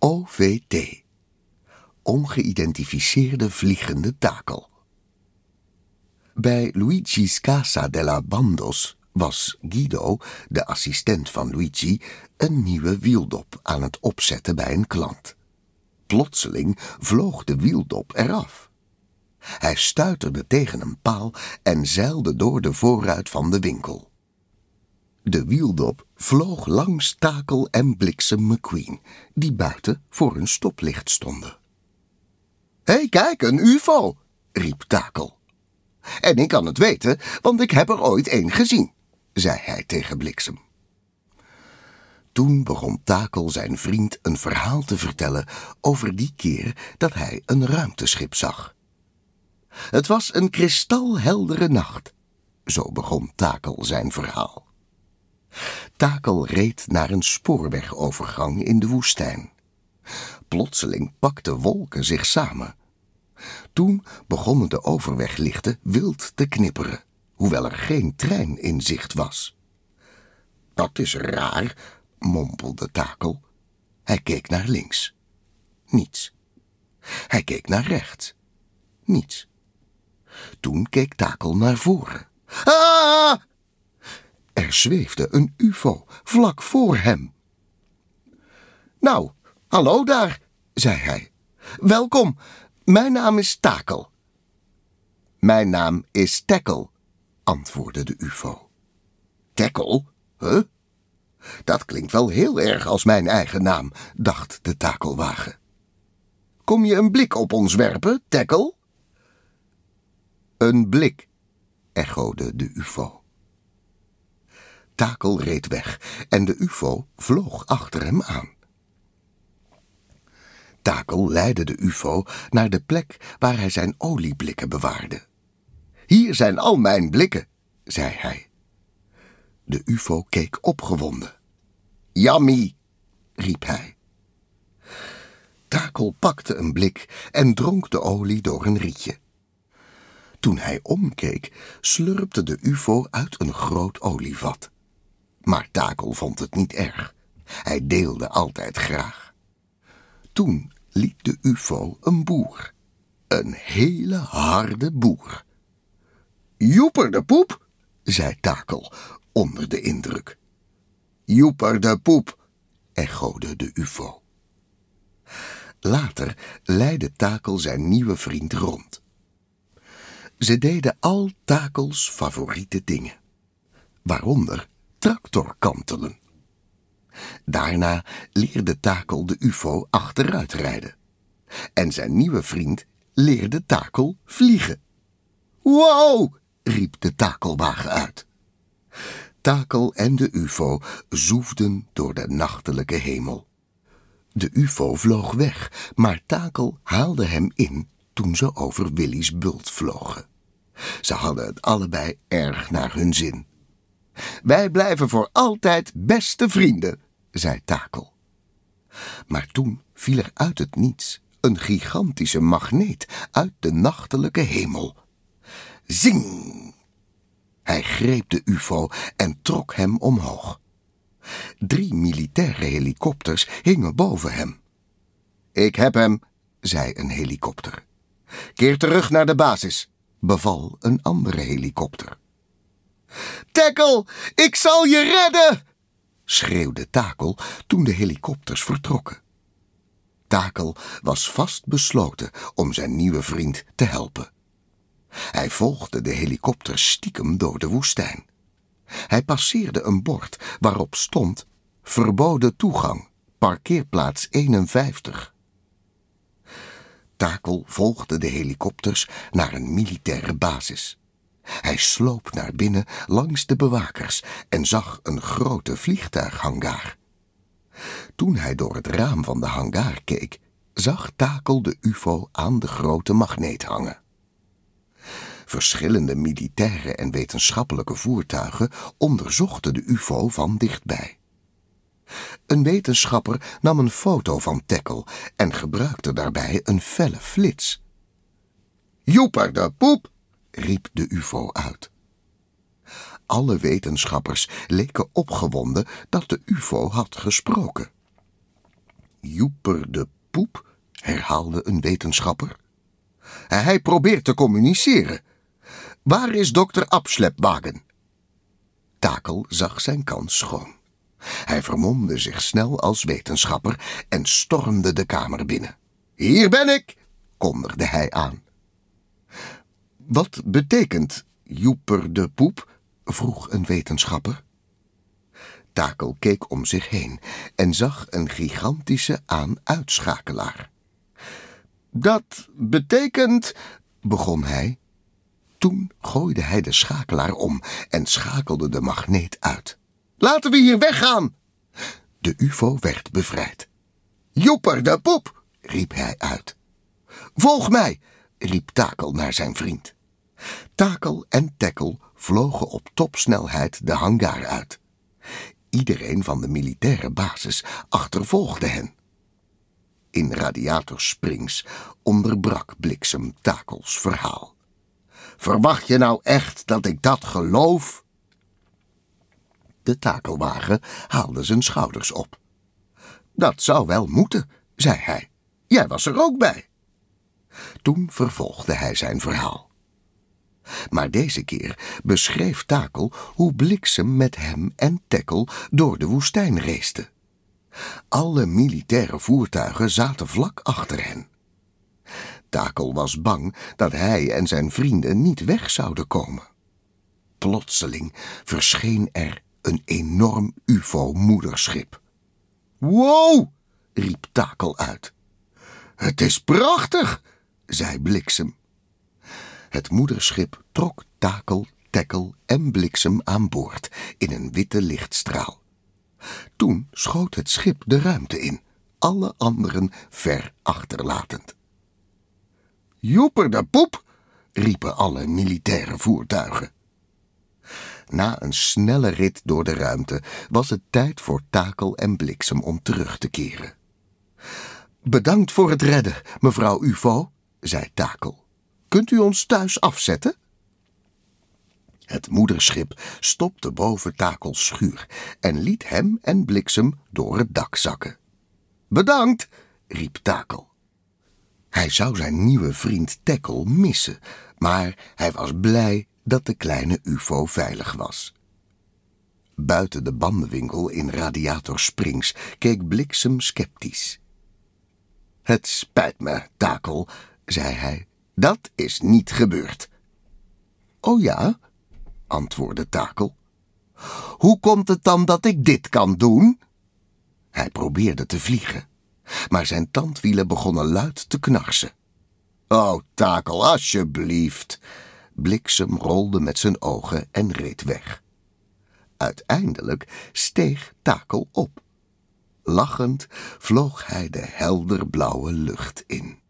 OVT. Ongeïdentificeerde vliegende takel. Bij Luigi's Casa della Bandos was Guido, de assistent van Luigi, een nieuwe wieldop aan het opzetten bij een klant. Plotseling vloog de wieldop eraf. Hij stuiterde tegen een paal en zeilde door de voorruit van de winkel. De wieldop vloog langs Takel en Bliksem McQueen, die buiten voor hun stoplicht stonden. "Hé, kijk, een ufo!" riep Takel. "En ik kan het weten, want ik heb er ooit één gezien," zei hij tegen Bliksem. Toen begon Takel zijn vriend een verhaal te vertellen over die keer dat hij een ruimteschip zag. Het was een kristalheldere nacht. Zo begon Takel zijn verhaal. Takel reed naar een spoorwegovergang in de woestijn. Plotseling pakten wolken zich samen. Toen begonnen de overweglichten wild te knipperen, hoewel er geen trein in zicht was. "Dat is raar," mompelde Takel. Hij keek naar links. Niets. Hij keek naar rechts. Niets. Toen keek Takel naar voren. "Ah!" Er zweefde een ufo vlak voor hem. "Nou, hallo daar," zei hij. "Welkom, mijn naam is Takel." "Mijn naam is Tackle," antwoordde de ufo. "Tackle? Huh? Dat klinkt wel heel erg als mijn eigen naam," dacht de takelwagen. "Kom je een blik op ons werpen, Tackle?" "Een blik," echode de ufo. Takel reed weg en de ufo vloog achter hem aan. Takel leidde de ufo naar de plek waar hij zijn olieblikken bewaarde. "Hier zijn al mijn blikken," zei hij. De ufo keek opgewonden. "Yummy," riep hij. Takel pakte een blik en dronk de olie door een rietje. Toen hij omkeek, slurpte de ufo uit een groot olievat. Maar Takel vond het niet erg. Hij deelde altijd graag. Toen liet de ufo een boer. Een hele harde boer. "Joeper de poep," zei Takel, onder de indruk. "Joeper de poep," echode de ufo. Later leidde Takel zijn nieuwe vriend rond. Ze deden al Takels favoriete dingen, waaronder tractorkantelen. Daarna leerde Takel de ufo achteruit rijden. En zijn nieuwe vriend leerde Takel vliegen. "Wow!" riep de takelwagen uit. Takel en de ufo zoefden door de nachtelijke hemel. De ufo vloog weg, maar Takel haalde hem in toen ze over Willy's bult vlogen. Ze hadden het allebei erg naar hun zin. "Wij blijven voor altijd beste vrienden," zei Takel. Maar toen viel er uit het niets een gigantische magneet uit de nachtelijke hemel. Zing! Hij greep de ufo en trok hem omhoog. 3 militaire helikopters hingen boven hem. "Ik heb hem," zei een helikopter. "Keer terug naar de basis," beval een andere helikopter. "Tackle, ik zal je redden!" schreeuwde Takel toen de helikopters vertrokken. Takel was vastbesloten om zijn nieuwe vriend te helpen. Hij volgde de helikopters stiekem door de woestijn. Hij passeerde een bord waarop stond: "Verboden toegang, parkeerplaats 51. Takel volgde de helikopters naar een militaire basis. Hij sloop naar binnen langs de bewakers en zag een grote vliegtuighangar. Toen hij door het raam van de hangar keek, zag Takel de ufo aan de grote magneet hangen. Verschillende militaire en wetenschappelijke voertuigen onderzochten de ufo van dichtbij. Een wetenschapper nam een foto van Tackle en gebruikte daarbij een felle flits. "Joeper de poep!" riep de ufo uit. Alle wetenschappers leken opgewonden dat de ufo had gesproken. Joeper de Poep, herhaalde een wetenschapper. Hij probeert te communiceren. Waar is dokter Abschlepwagen? Takel zag zijn kans schoon. Hij vermomde zich snel als wetenschapper en stormde de kamer binnen. Hier ben ik, kondigde hij aan. Wat betekent Joeper de Poep? Vroeg een wetenschapper. Takel keek om zich heen en zag een gigantische aan-uitschakelaar. Dat betekent, begon hij. Toen gooide hij de schakelaar om en schakelde de magneet uit. Laten we hier weggaan! De ufo werd bevrijd. Joeper de Poep, riep hij uit. Volg mij, riep Takel naar zijn vriend. Takel en Tekkel vlogen op topsnelheid de hangar uit. Iedereen van de militaire basis achtervolgde hen. In Radiator Springs onderbrak Bliksem Takels verhaal. Verwacht je nou echt dat ik dat geloof? De takelwagen haalde zijn schouders op. Dat zou wel moeten, zei hij. Jij was er ook bij. Toen vervolgde hij zijn verhaal. Maar deze keer beschreef Takel hoe Bliksem met hem en Tekkel door de woestijn reisde. Alle militaire voertuigen zaten vlak achter hen. Takel was bang dat hij en zijn vrienden niet weg zouden komen. Plotseling verscheen er een enorm ufo-moederschip. Wow, riep Takel uit. Het is prachtig, zei Bliksem. Het moederschip trok Takel, Tekkel en Bliksem aan boord in een witte lichtstraal. Toen schoot het schip de ruimte in, alle anderen ver achterlatend. Joeper de Poep, riepen alle militaire voertuigen. Na een snelle rit door de ruimte was het tijd voor Takel en Bliksem om terug te keren. Bedankt voor het redden, mevrouw UFO, zei Takel. Kunt u ons thuis afzetten? Het moederschip stopte boven Takels schuur en liet hem en Bliksem door het dak zakken. Bedankt, riep Takel. Hij zou zijn nieuwe vriend Tekkel missen, maar hij was blij dat de kleine ufo veilig was. Buiten de bandenwinkel in Radiator Springs keek Bliksem sceptisch. Het spijt me, Takel, zei hij. Dat is niet gebeurd. Oh ja, antwoordde Takel. Hoe komt het dan dat ik dit kan doen? Hij probeerde te vliegen, maar zijn tandwielen begonnen luid te knarsen. Oh, Takel, alsjeblieft. Bliksem rolde met zijn ogen en reed weg. Uiteindelijk steeg Takel op. Lachend vloog hij de helderblauwe lucht in.